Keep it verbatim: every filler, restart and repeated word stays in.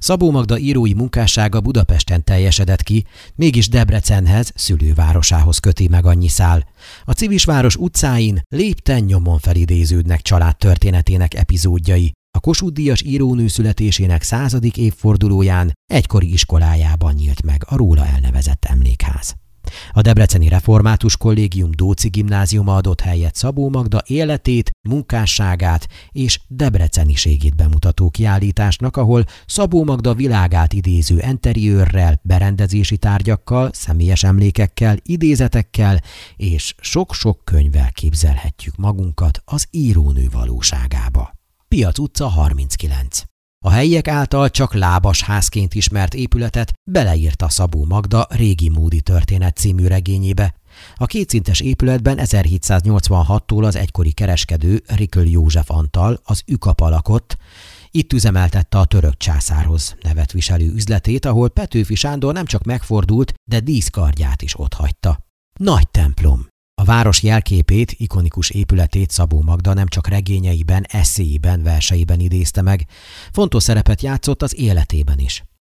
Szabó Magda írói munkássága Budapesten teljesedett ki, mégis Debrecenhez, szülővárosához köti meg annyi szál. A Civisváros utcáin lépten nyomon felidéződnek család történetének epizódjai. A Kossuth-díjas írónő születésének századik évfordulóján egykori iskolájában nyílt meg a róla elnevezett emlékház. A Debreceni Református Kollégium Dóczy Gimnáziuma adott helyet Szabó Magda életét, munkásságát és debreceniségét bemutató kiállításnak, ahol Szabó Magda világát idéző enteriőrrel, berendezési tárgyakkal, személyes emlékekkel, idézetekkel és sok-sok könyvvel képzelhetjük magunkat az írónő valóságába. Piac utca harminckilenc. A helyiek által csak lábas házként ismert épületet beleírta Szabó Magda Régi módi történet című regényébe. A kétszintes épületben ezerhétszáznyolcvanhattól az egykori kereskedő Rikl József Antal, az Ükapa lakott. Itt üzemeltette a török császárhoz nevet viselő üzletét, ahol Petőfi Sándor nem csak megfordult, de díszkardját is otthagyta. Nagy templom. A város jelképét, ikonikus épületét Szabó Magda nem csak regényeiben, esszéiben, verseiben idézte meg, fontos szerepet játszott az életében is.